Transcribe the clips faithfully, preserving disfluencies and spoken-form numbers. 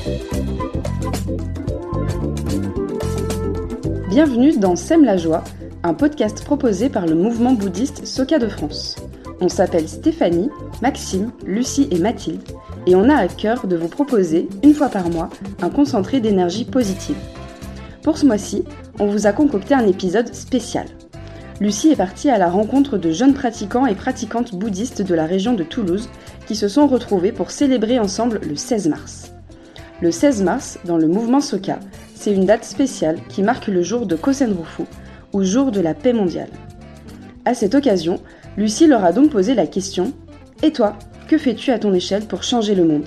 Bienvenue dans Sème la joie, un podcast proposé par le mouvement bouddhiste Soka de France. On s'appelle Stéphanie, Maxime, Lucie et Mathilde et on a à cœur de vous proposer, une fois par mois, un concentré d'énergie positive. Pour ce mois-ci, on vous a concocté un épisode spécial. Lucie est partie à la rencontre de jeunes pratiquants et pratiquantes bouddhistes de la région de Toulouse qui se sont retrouvés pour célébrer ensemble le seize mars. Le seize mars, dans le mouvement Soka, c'est une date spéciale qui marque le jour de Kosen-Rufu, ou jour de la paix mondiale. À cette occasion, Lucie leur a donc posé la question « Et toi, que fais-tu à ton échelle pour changer le monde ?»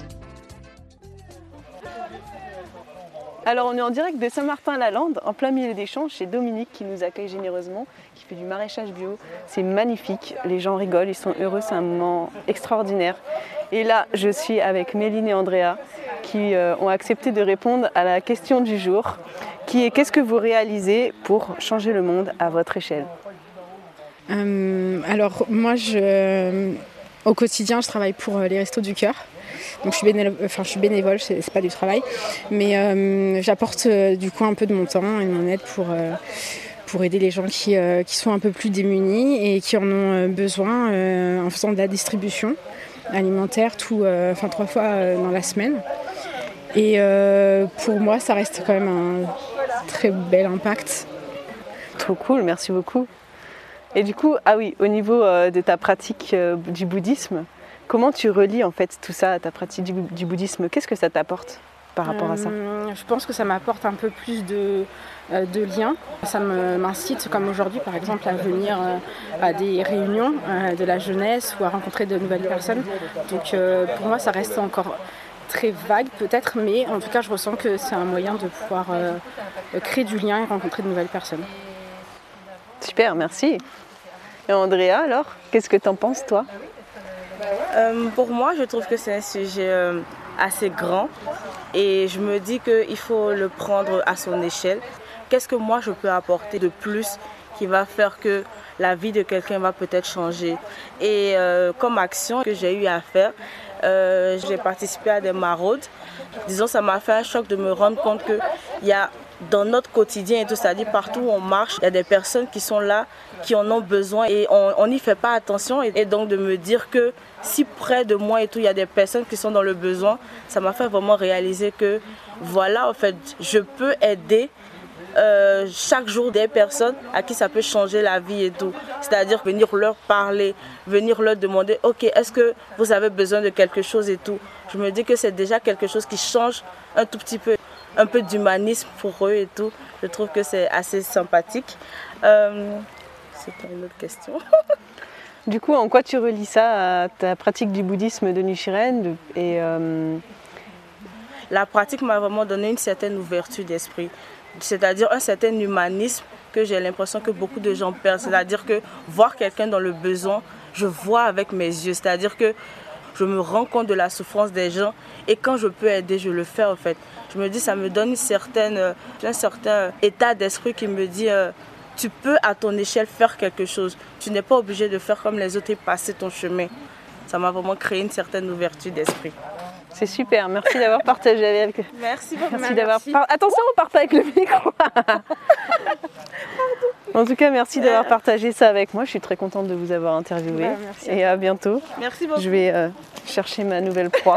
Alors on est en direct de Saint-Martin-la-Lande, en plein milieu des champs, chez Dominique qui nous accueille généreusement, qui fait du maraîchage bio. C'est magnifique, les gens rigolent, ils sont heureux, c'est un moment extraordinaire. Et là, je suis avec Méline et Andrea qui euh, ont accepté de répondre à la question du jour, qui est qu'est-ce que vous réalisez pour changer le monde à votre échelle ? euh, Alors moi, je, au quotidien, je travaille pour les Restos du Cœur. Donc je suis bénévole, enfin, je suis bénévole, c'est, c'est pas du travail, mais euh, j'apporte euh, du coup un peu de mon temps et de mon aide pour, euh, pour aider les gens qui, euh, qui sont un peu plus démunis et qui en ont besoin euh, en faisant de la distribution alimentaire tout, euh, enfin, trois fois euh, dans la semaine. Et euh, pour moi, ça reste quand même un très bel impact. Trop cool, merci beaucoup. Et du coup, ah oui, au niveau euh, de ta pratique euh, du bouddhisme, comment tu relis en fait tout ça à ta pratique du, du bouddhisme ? Qu'est-ce que ça t'apporte par rapport à ça ? euh, Je pense que ça m'apporte un peu plus de, euh, de liens. Ça me, m'incite, comme aujourd'hui par exemple, à venir euh, à des réunions euh, de la jeunesse ou à rencontrer de nouvelles personnes. Donc euh, pour moi, ça reste encore très vague peut-être, mais en tout cas, je ressens que c'est un moyen de pouvoir euh, créer du lien et rencontrer de nouvelles personnes. Super, merci. Et Andrea, alors, qu'est-ce que t'en penses, toi ? Euh, pour moi, je trouve que c'est un sujet euh, assez grand et je me dis qu'il faut le prendre à son échelle. Qu'est-ce que moi je peux apporter de plus qui va faire que la vie de quelqu'un va peut-être changer ? Et euh, comme action que j'ai eu à faire, euh, j'ai participé à des maraudes. Disons, ça m'a fait un choc de me rendre compte qu'il y a dans notre quotidien et tout, c'est-à-dire partout où on marche, il y a des personnes qui sont là, qui en ont besoin et on n'y fait pas attention. Et donc de me dire que si près de moi et tout, il y a des personnes qui sont dans le besoin, ça m'a fait vraiment réaliser que voilà, en fait, je peux aider euh, chaque jour des personnes à qui ça peut changer la vie et tout. C'est-à-dire venir leur parler, venir leur demander, ok, est-ce que vous avez besoin de quelque chose et tout. Je me dis que c'est déjà quelque chose qui change un tout petit peu. Un peu d'humanisme pour eux et tout. Je trouve que c'est assez sympathique. Euh, c'est une autre question. Du coup, en quoi tu relis ça à ta pratique du bouddhisme de Nichiren et euh... La pratique m'a vraiment donné une certaine ouverture d'esprit, c'est-à-dire un certain humanisme que j'ai l'impression que beaucoup de gens perdent. C'est-à-dire que voir quelqu'un dans le besoin, je vois avec mes yeux. C'est-à-dire que je me rends compte de la souffrance des gens et quand je peux aider, je le fais en fait. Je me dis, ça me donne une certaine, un certain état d'esprit qui me dit, euh, tu peux à ton échelle faire quelque chose. Tu n'es pas obligé de faire comme les autres et passer ton chemin. Ça m'a vraiment créé une certaine ouverture d'esprit. C'est super, merci d'avoir partagé avec... Merci beaucoup. Merci d'avoir par... Attention, on part pas avec le micro. En tout cas, merci d'avoir partagé ça avec moi. Je suis très contente de vous avoir interviewé. Bah, merci. Et à bientôt. Merci beaucoup. Je vais euh, chercher ma nouvelle proie.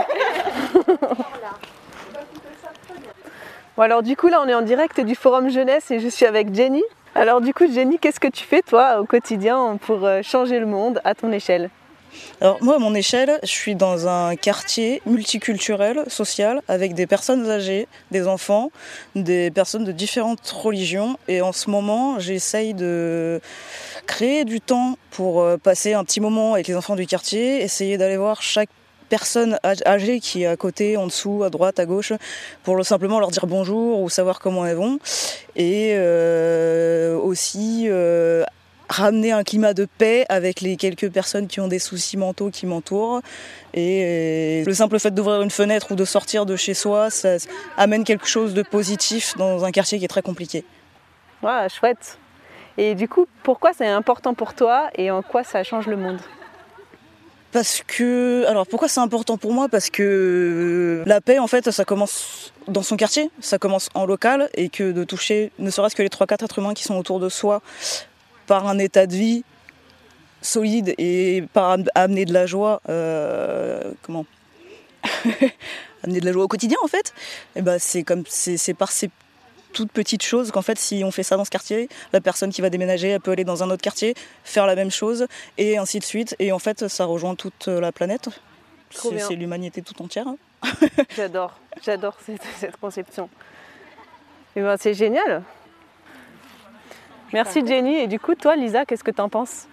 Bon, alors du coup, là, on est en direct du Forum Jeunesse et je suis avec Jenny. Alors du coup, Jenny, qu'est-ce que tu fais, toi, au quotidien pour changer le monde à ton échelle ? Alors moi, à mon échelle, je suis dans un quartier multiculturel, social, avec des personnes âgées, des enfants, des personnes de différentes religions. Et en ce moment, j'essaye de créer du temps pour passer un petit moment avec les enfants du quartier, essayer d'aller voir chaque personne âgée qui est à côté, en dessous, à droite, à gauche, pour simplement leur dire bonjour ou savoir comment elles vont. Et euh, aussi... Euh, ramener un climat de paix avec les quelques personnes qui ont des soucis mentaux qui m'entourent. Et le simple fait d'ouvrir une fenêtre ou de sortir de chez soi, ça amène quelque chose de positif dans un quartier qui est très compliqué. Ouais, chouette. Et du coup, pourquoi c'est important pour toi et en quoi ça change le monde ? Parce que, alors pourquoi c'est important pour moi? Parce que la paix, en fait, ça commence dans son quartier, ça commence en local, et que de toucher ne serait-ce que les trois quatre êtres humains qui sont autour de soi par un état de vie solide et par amener de la joie, euh, comment amener de la joie au quotidien, en fait, et ben c'est comme c'est, c'est par ces toutes petites choses qu'en fait, si on fait ça dans ce quartier, la personne qui va déménager, elle peut aller dans un autre quartier, faire la même chose, et ainsi de suite. Et en fait, ça rejoint toute la planète. C'est, c'est l'humanité tout entière. J'adore, j'adore cette, cette conception. Et ben, c'est génial. Merci Jenny. Et du coup, toi, Lisa, qu'est-ce que t'en penses?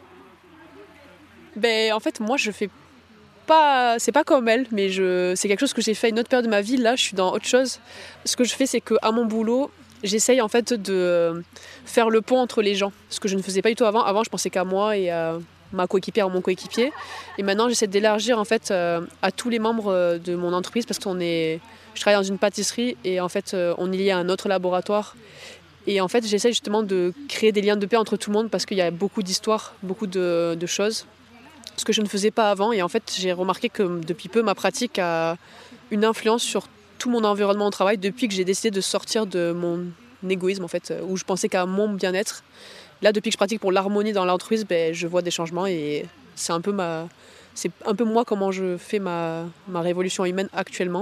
Ben, en fait, moi, je fais pas, c'est pas comme elle, mais je, c'est quelque chose que j'ai fait à une autre période de ma vie. Là, je suis dans autre chose. Ce que je fais, c'est qu'à mon boulot, j'essaye en fait de faire le pont entre les gens. Ce que je ne faisais pas du tout avant. Avant, je pensais qu'à moi et à ma coéquipière ou mon coéquipier. Et maintenant, j'essaie d'élargir en fait à tous les membres de mon entreprise parce qu'on est, je travaille dans une pâtisserie et en fait, on est lié à un autre laboratoire. Et en fait, j'essaie justement de créer des liens de paix entre tout le monde parce qu'il y a beaucoup d'histoires, beaucoup de, de choses. Ce que je ne faisais pas avant. Et en fait, j'ai remarqué que depuis peu, ma pratique a une influence sur tout mon environnement au travail depuis que j'ai décidé de sortir de mon égoïsme, en fait, où je pensais qu'à mon bien-être. Là, depuis que je pratique pour l'harmonie dans l'entreprise, ben, je vois des changements et c'est un peu, ma, c'est un peu moi comment je fais ma, ma révolution humaine actuellement.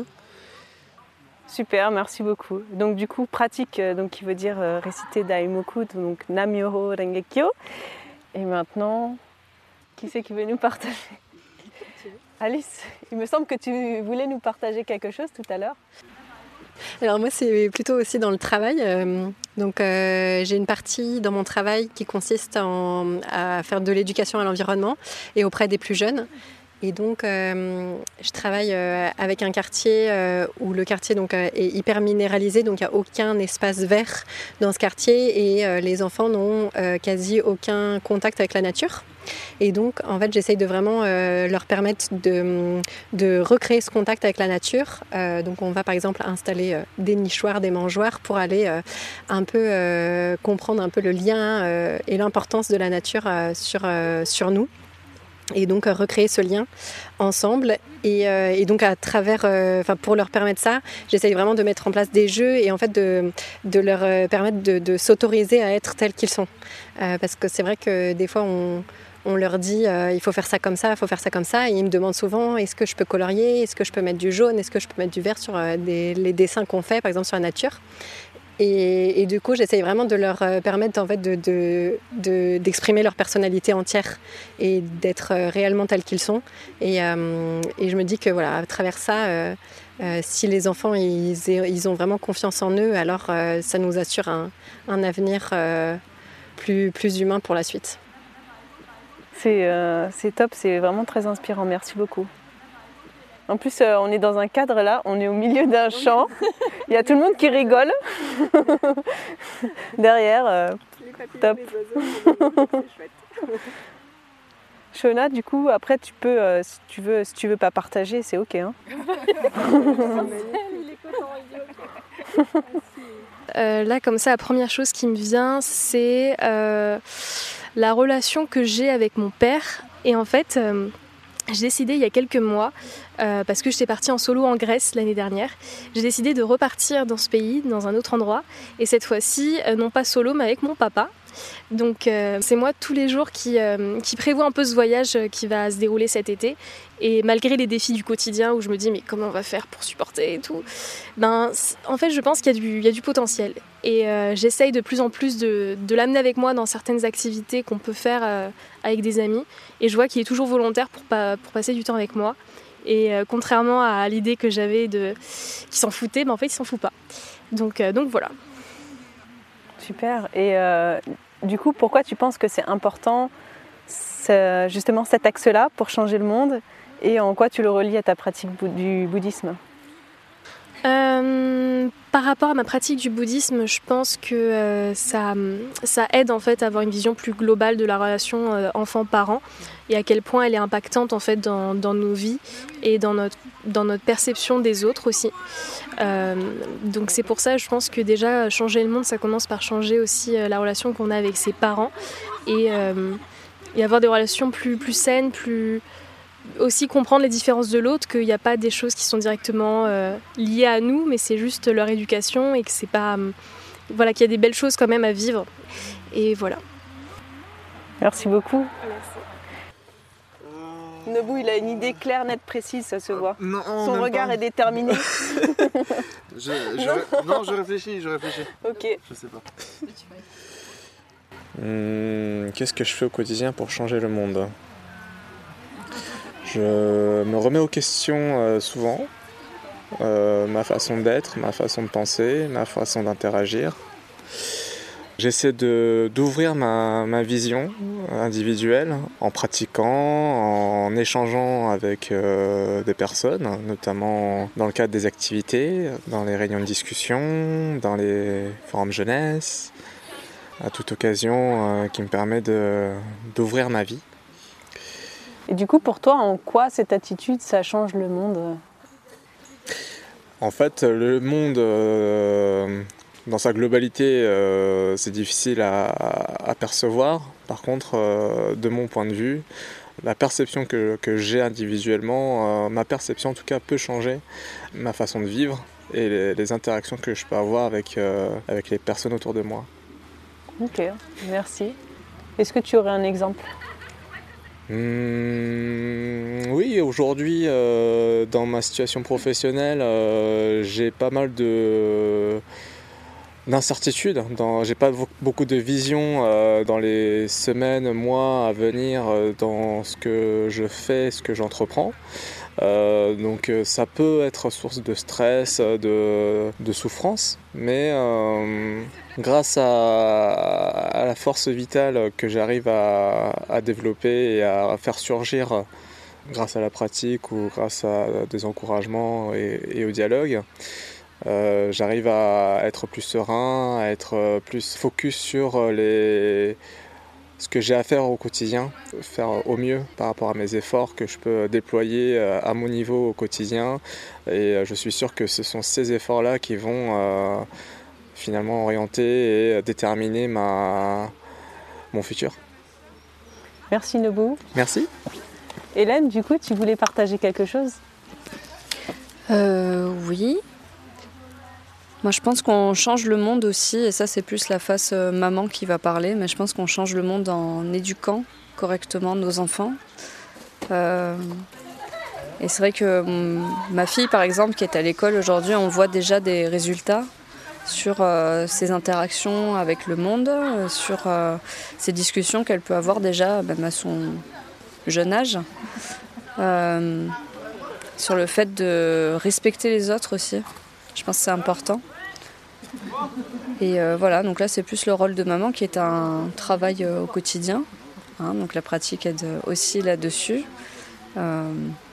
Super, merci beaucoup. Donc du coup, pratique, donc, qui veut dire euh, réciter Daimoku, donc Nam-myoho Renge-kyo. Et maintenant... Qui c'est qui veut nous partager? Alice, il me semble que tu voulais nous partager quelque chose tout à l'heure. Alors moi, c'est plutôt aussi dans le travail. Euh, donc euh, j'ai une partie dans mon travail qui consiste en, à faire de l'éducation à l'environnement et auprès des plus jeunes. Et donc, euh, je travaille euh, avec un quartier euh, où le quartier donc, euh, est hyper minéralisé, donc il n'y a aucun espace vert dans ce quartier et euh, les enfants n'ont euh, quasi aucun contact avec la nature. Et donc, en fait, j'essaye de vraiment euh, leur permettre de, de recréer ce contact avec la nature. Euh, donc, on va par exemple installer euh, des nichoirs, des mangeoires pour aller euh, un peu euh, comprendre un peu le lien euh, et l'importance de la nature euh, sur, euh, sur nous. Et donc euh, recréer ce lien ensemble et, euh, et donc à travers, euh, enfin pour leur permettre ça, j'essaye vraiment de mettre en place des jeux et en fait de, de leur euh, permettre de, de s'autoriser à être tels qu'ils sont. Euh, parce que c'est vrai que des fois on, on leur dit euh, il faut faire ça comme ça, il faut faire ça comme ça et ils me demandent souvent est-ce que je peux colorier, est-ce que je peux mettre du jaune, est-ce que je peux mettre du vert sur euh, des, les dessins qu'on fait par exemple sur la nature. Et, et du coup, j'essaye vraiment de leur permettre en fait, de, de, de, d'exprimer leur personnalité entière et d'être réellement tels qu'ils sont. Et, euh, et je me dis que voilà, à travers ça, euh, euh, si les enfants ils, ils ont vraiment confiance en eux, alors euh, ça nous assure un, un avenir euh, plus, plus humain pour la suite. C'est, euh, c'est top, c'est vraiment très inspirant. Merci beaucoup. En plus, euh, on est dans un cadre là, on est au milieu d'un champ. Il y a tout le monde qui rigole. Derrière, euh, top. Shona, du coup, après tu peux, euh, si tu veux, si tu veux pas partager, c'est ok. Hein. euh, là, comme ça, la première chose qui me vient, c'est euh, la relation que j'ai avec mon père. Et en fait. Euh, J'ai décidé il y a quelques mois, euh, parce que j'étais partie en solo en Grèce l'année dernière, j'ai décidé de repartir dans ce pays, dans un autre endroit, et cette fois-ci, euh, non pas solo, mais avec mon papa. Donc euh, c'est moi tous les jours qui, euh, qui prévoit un peu ce voyage qui va se dérouler cet été. Et malgré les défis du quotidien où je me dis mais comment on va faire pour supporter et tout, ben, en fait je pense qu'il y a du, il y a du potentiel. Et euh, j'essaye de plus en plus de, de l'amener avec moi dans certaines activités qu'on peut faire euh, avec des amis. Et je vois qu'il est toujours volontaire pour, pa- pour passer du temps avec moi. Et euh, contrairement à l'idée que j'avais de qu'il s'en foutait, ben, en fait il s'en fout pas. Donc, euh, donc voilà. Super. Et euh, du coup, pourquoi tu penses que c'est important c'est justement cet axe-là pour changer le monde et en quoi tu le relis à ta pratique bou- du bouddhisme? Euh, par rapport à ma pratique du bouddhisme, je pense que euh, ça, ça aide en fait à avoir une vision plus globale de la relation euh, enfant-parent et à quel point elle est impactante en fait dans, dans nos vies et dans notre, dans notre perception des autres aussi. Euh, donc c'est pour ça je pense que déjà changer le monde ça commence par changer aussi euh, la relation qu'on a avec ses parents et, euh, et avoir des relations plus, plus saines, plus, aussi comprendre les différences de l'autre, qu'il n'y a pas des choses qui sont directement euh, liées à nous, mais c'est juste leur éducation et que c'est pas, euh, voilà, qu'il y a des belles choses quand même à vivre. Et voilà. Merci beaucoup. Merci. Nobou, il a une idée claire, nette, précise, ça se voit. Non, Son même regard pas. est déterminé. je, je, non, je réfléchis, je réfléchis. Ok. Je sais pas. Hum, qu'est-ce que je fais au quotidien pour changer le monde ? Je me remets aux questions euh, souvent. Euh, ma façon d'être, ma façon de penser, ma façon d'interagir. J'essaie de, d'ouvrir ma, ma vision individuelle en pratiquant, en échangeant avec euh, des personnes, notamment dans le cadre des activités, dans les réunions de discussion, dans les forums jeunesse, à toute occasion euh, qui me permet de, d'ouvrir ma vie. Et du coup, pour toi, en quoi cette attitude, ça change le monde ? En fait, le monde... Euh, Dans sa globalité, euh, c'est difficile à, à percevoir. Par contre, euh, de mon point de vue, la perception que, que j'ai individuellement, euh, ma perception en tout cas peut changer ma façon de vivre et les, les interactions que je peux avoir avec, euh, avec les personnes autour de moi. Ok, merci. Est-ce que tu aurais un exemple ? Mmh, oui, aujourd'hui, euh, dans ma situation professionnelle, euh, j'ai pas mal de... d'incertitude, dans, j'ai pas beaucoup de vision euh, dans les semaines, mois à venir euh, dans ce que je fais, ce que j'entreprends. Euh, donc euh, ça peut être source de stress, de, de souffrance, mais euh, grâce à, à la force vitale que j'arrive à, à développer et à faire surgir grâce à la pratique ou grâce à des encouragements et, et au dialogue, Euh, j'arrive à être plus serein, à être plus focus sur les... ce que j'ai à faire au quotidien, faire au mieux par rapport à mes efforts que je peux déployer à mon niveau au quotidien. Et je suis sûr que ce sont ces efforts-là qui vont euh, finalement orienter et déterminer ma... mon futur. Merci Nobou. Merci. Hélène, du coup, tu voulais partager quelque chose ? Euh, oui. Moi, je pense qu'on change le monde aussi, et ça, c'est plus la face euh, maman qui va parler, mais je pense qu'on change le monde en éduquant correctement nos enfants. Euh, et c'est vrai que hum, ma fille, par exemple, qui est à l'école aujourd'hui, on voit déjà des résultats sur euh, ses interactions avec le monde, euh, sur euh, ces discussions qu'elle peut avoir déjà, même à son jeune âge, euh, sur le fait de respecter les autres aussi. Je pense que c'est important. Et euh, voilà, donc là c'est plus le rôle de maman qui est un travail euh, au quotidien. Hein, donc la pratique aide aussi là-dessus. Euh,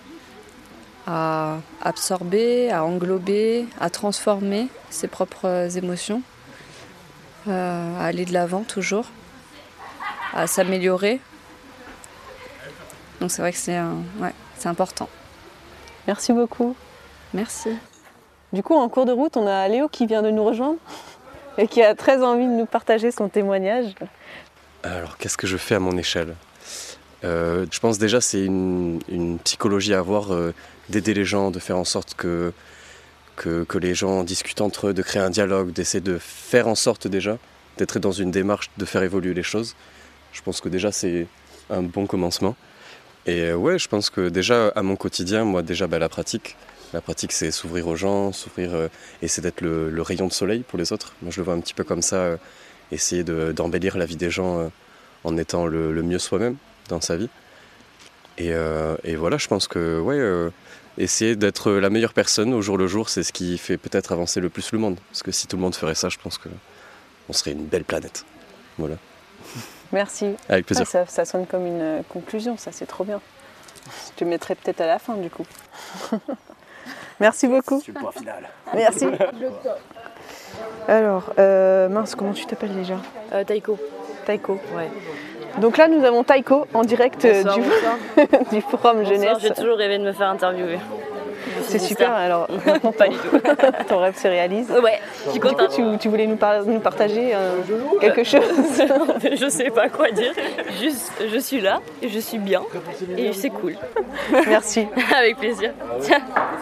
à absorber, à englober, à transformer ses propres émotions. Euh, à aller de l'avant toujours. À s'améliorer. Donc c'est vrai que c'est, un, ouais, c'est important. Merci beaucoup. Merci. Du coup, en cours de route, on a Léo qui vient de nous rejoindre et qui a très envie de nous partager son témoignage. Alors, qu'est-ce que je fais à mon échelle ? euh, Je pense déjà c'est une, une psychologie à avoir, euh, d'aider les gens, de faire en sorte que, que, que les gens discutent entre eux, de créer un dialogue, d'essayer de faire en sorte déjà d'être dans une démarche de faire évoluer les choses. Je pense que déjà c'est un bon commencement. Et euh, ouais, je pense que déjà à mon quotidien, moi déjà bah, la pratique, La pratique, c'est s'ouvrir aux gens, s'ouvrir, euh, essayer d'être le, le rayon de soleil pour les autres. Moi, je le vois un petit peu comme ça, euh, essayer de, d'embellir la vie des gens euh, en étant le, le mieux soi-même dans sa vie. Et, euh, et voilà, je pense que ouais, euh, essayer d'être la meilleure personne au jour le jour, c'est ce qui fait peut-être avancer le plus le monde. Parce que si tout le monde ferait ça, je pense qu'on serait une belle planète. Voilà. Merci. Avec plaisir. Ah, ça, ça sonne comme une conclusion, ça c'est trop bien. Je te mettrai peut-être à la fin du coup. Merci beaucoup. C'est le point final. Merci. Alors, euh, mince, comment tu t'appelles déjà ? euh, Taïko. Taïko. Ouais. Donc là, nous avons Taïko en direct Bonsoir, du, bonsoir. du forum Bonsoir, jeunesse. j'ai toujours rêvé de me faire interviewer. C'est super, ça. Alors non, pas du tout. Ton rêve se réalise. Ouais, je suis contente. Tu, tu voulais nous, par- nous partager euh, quelque chose? Je sais pas quoi dire. Juste, je suis là, et je suis bien, et c'est cool. Merci. Avec plaisir. Tiens.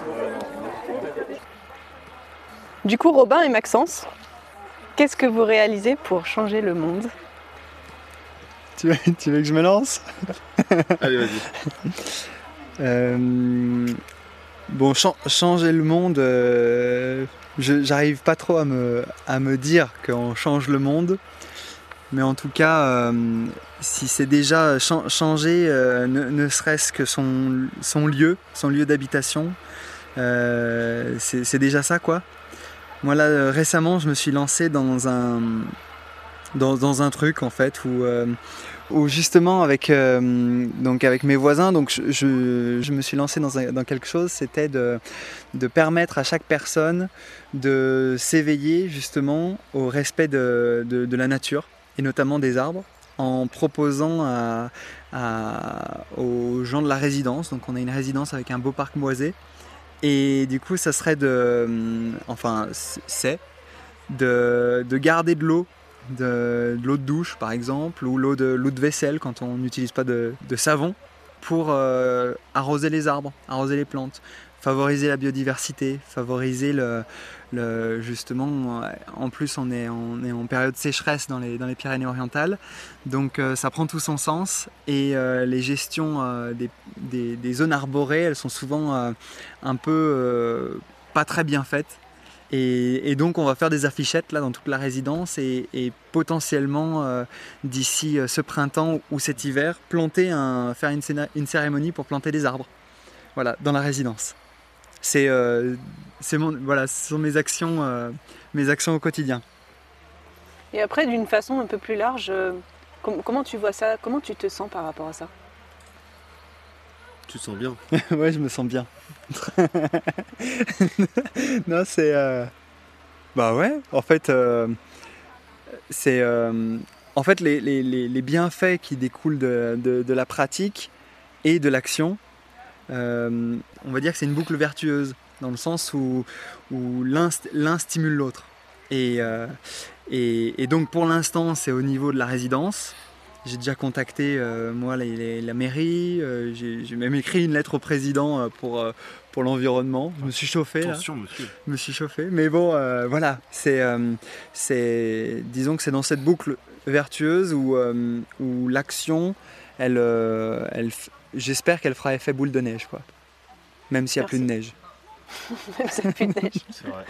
Du coup, Robin et Maxence, qu'est-ce que vous réalisez pour changer le monde? Tu veux, tu veux que je me lance? Allez, vas-y. euh, bon, ch- changer le monde, euh, je, j'arrive pas trop à me, à me dire qu'on change le monde. Mais en tout cas, euh, si c'est déjà ch- changer, euh, ne, ne serait-ce que son, son lieu, son lieu d'habitation, euh, c'est, c'est déjà ça, quoi. Moi là, euh, récemment, je me suis lancé dans un, dans, dans un truc en fait où, euh, où justement avec, euh, donc avec mes voisins, donc je, je, je me suis lancé dans, un, dans quelque chose, c'était de, de permettre à chaque personne de s'éveiller justement au respect de, de, de la nature et notamment des arbres, en proposant à, à, aux gens de la résidence, donc on a une résidence avec un beau parc boisé. Et du coup, ça serait de, enfin, c'est de, de garder de l'eau, de, de l'eau de douche par exemple, ou l'eau de, l'eau de vaisselle quand on n'utilise pas de, de savon, pour euh, arroser les arbres, arroser les plantes, favoriser la biodiversité, favoriser le, le justement, en plus on est, on est en période sécheresse dans les, dans les Pyrénées-Orientales, donc euh, ça prend tout son sens et euh, les gestions euh, des, des, des zones arborées, elles sont souvent euh, un peu euh, pas très bien faites. Et, et donc on va faire des affichettes là dans toute la résidence et, et potentiellement euh, d'ici ce printemps ou cet hiver, planter un, faire une, une cérémonie pour planter des arbres. Voilà, dans la résidence. C'est, euh, c'est mon, voilà, ce sont mes actions, euh, mes actions au quotidien. Et après, d'une façon un peu plus large, euh, com- comment tu vois ça? Comment tu te sens par rapport à ça? Tu te sens bien? Ouais, je me sens bien. Non, c'est... Euh... Bah ouais, en fait, euh... c'est... Euh... En fait, les, les, les bienfaits qui découlent de, de, de la pratique et de l'action, euh, on va dire que c'est une boucle vertueuse, dans le sens où, où l'un, l'un stimule l'autre. Et, euh, et, et donc pour l'instant, c'est au niveau de la résidence. J'ai déjà contacté euh, moi la, la, la mairie, euh, j'ai, j'ai même écrit une lettre au président euh, pour, euh, pour l'environnement. Je me suis chauffé Attention, là. monsieur. Je me suis chauffé, mais bon, euh, voilà, c'est, euh, c'est, disons que c'est dans cette boucle vertueuse où, euh, où l'action, elle, euh, elle, j'espère qu'elle fera effet boule de neige, quoi. Même s'il n'y a Merci. Plus de neige. Même s'il n'y a plus de neige. C'est vrai.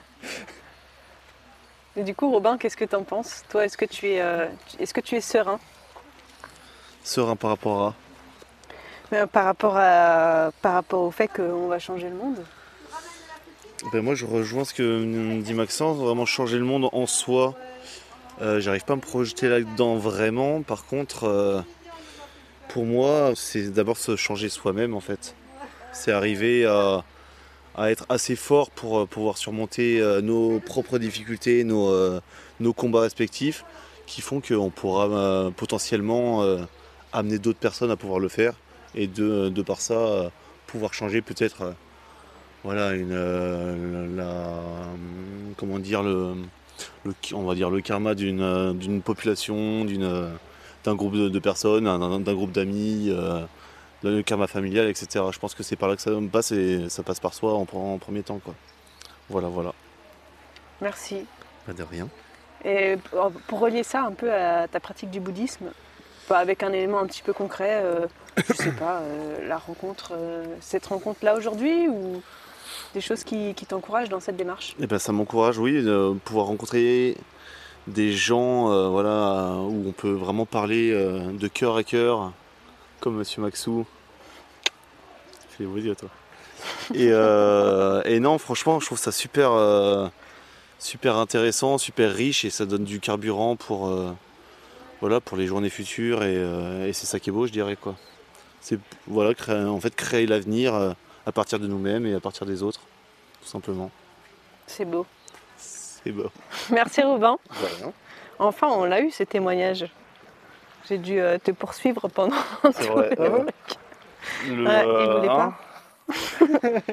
Et du coup, Robin, qu'est-ce que tu en penses? Toi, est-ce que tu es, euh, est-ce que tu es serein? Serein par rapport à euh, par, rapport à par rapport au fait qu'on va changer le monde? Ben moi, je rejoins ce que dit Maxence. Vraiment changer le monde en soi, euh, j'arrive pas à me projeter là-dedans vraiment. Par contre, euh, pour moi, c'est d'abord se changer soi-même en fait. C'est arriver à, à être assez fort pour euh, pouvoir surmonter euh, nos propres difficultés, nos, euh, nos combats respectifs, qui font qu'on pourra euh, potentiellement euh, amener d'autres personnes à pouvoir le faire et de, de par ça euh, pouvoir changer peut-être euh, voilà une euh, la, comment dire le, le on va dire le karma d'une, d'une population, d'une, d'un groupe de, de personnes, d'un, d'un groupe d'amis, euh, le karma familial, et cetera. Je pense que c'est par là que ça passe et ça passe par soi en, en premier temps, quoi. Voilà, voilà. Merci. Pas de rien. Et pour relier ça un peu à ta pratique du bouddhisme, avec un élément un petit peu concret, euh, je sais pas, euh, la rencontre, euh, cette rencontre-là aujourd'hui, ou des choses qui, qui t'encouragent dans cette démarche? Eh ben, ça m'encourage, oui, de pouvoir rencontrer des gens, euh, voilà, où on peut vraiment parler euh, de cœur à cœur, comme Monsieur Maxou. Fais des bruits, toi. Et, euh, et non, franchement, je trouve ça super, euh, super intéressant, super riche, et ça donne du carburant pour, euh, voilà, pour les journées futures, et, euh, et c'est ça qui est beau, je dirais, quoi. C'est voilà, créer, en fait, créer l'avenir euh, à partir de nous-mêmes et à partir des autres, tout simplement. C'est beau. C'est beau. Merci Robin. De rien. Enfin, on l'a eu, ce témoignage. J'ai dû euh, te poursuivre pendant C'est tout vrai. le Ah ouais. truc. Le, ouais, euh, il voulait hein pas.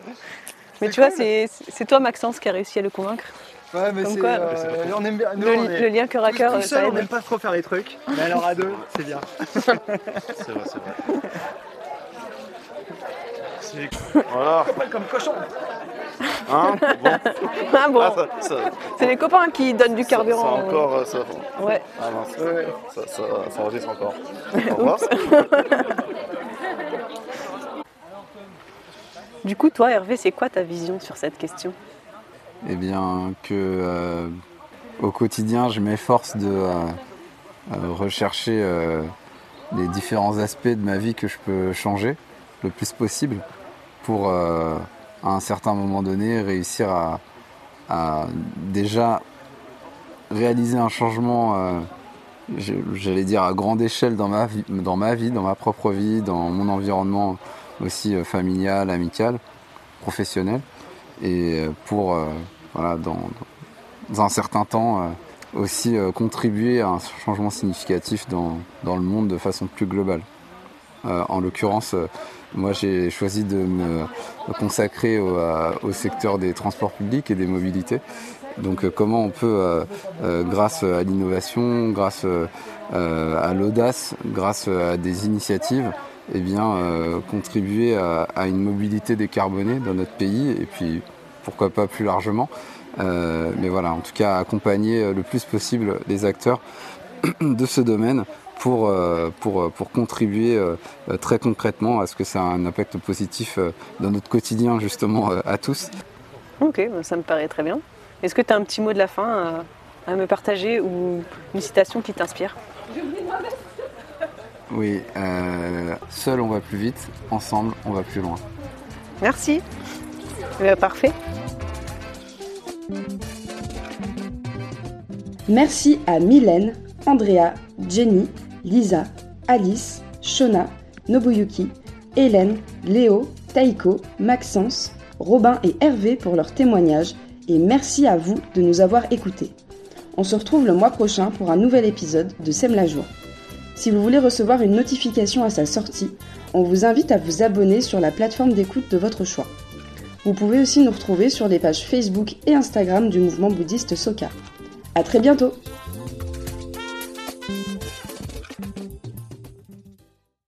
Mais tu vois, c'est, c'est toi Maxence qui a réussi à le convaincre. Ouais, mais Comme c'est, quoi, euh, on aime bien, nous, le, on est, le lien cœur à cœur, tout ça seul, on aide. n'aime pas trop faire les trucs, mais alors à deux, c'est bien. C'est vrai, c'est vrai. C'est... Voilà. Pas comme cochon. Hein bon. Ah bon. Ah, ça, ça, C'est les copains qui donnent du ça, carburant. ça encore, euh, ça. Ouais. Ah non, ça, ouais. ça, ça, ça enregistre encore. Au revoir. Du coup, toi, Hervé, c'est quoi ta vision sur cette question? Eh bien, que euh, au quotidien, je m'efforce de euh, euh, rechercher euh, les différents aspects de ma vie que je peux changer le plus possible pour, euh, à un certain moment donné, réussir à, à déjà réaliser un changement, euh, j'allais dire à grande échelle dans ma vie, dans ma vie, dans ma propre vie, dans mon environnement aussi euh, familial, amical, professionnel, et pour euh, voilà, dans, dans un certain temps euh, aussi euh, contribuer à un changement significatif dans, dans le monde de façon plus globale. Euh, en l'occurrence, euh, moi j'ai choisi de me consacrer au, à, au secteur des transports publics et des mobilités. Donc euh, comment on peut, euh, euh, grâce à l'innovation, grâce euh, à l'audace, grâce à des initiatives, eh bien, euh, contribuer à, à une mobilité décarbonée dans notre pays et puis pourquoi pas plus largement. Euh, mais voilà, en tout cas accompagner le plus possible les acteurs de ce domaine pour, euh, pour, pour contribuer euh, très concrètement à ce que ça ait un impact positif euh, dans notre quotidien justement euh, à tous. Ok, bah ça me paraît très bien. Est-ce que tu as un petit mot de la fin à, à me partager ou une citation qui t'inspire? Oui, euh, seul on va plus vite, ensemble on va plus loin. Merci, euh, parfait. Merci à Mylène, Andrea, Jenny, Lisa, Alice, Shona, Nobuyuki, Hélène, Léo, Taïko, Maxence, Robin et Hervé pour leurs témoignages et merci à vous de nous avoir écoutés. On se retrouve le mois prochain pour un nouvel épisode de Sème la joie. Si vous voulez recevoir une notification à sa sortie, on vous invite à vous abonner sur la plateforme d'écoute de votre choix. Vous pouvez aussi nous retrouver sur les pages Facebook et Instagram du mouvement bouddhiste Soka. À très bientôt!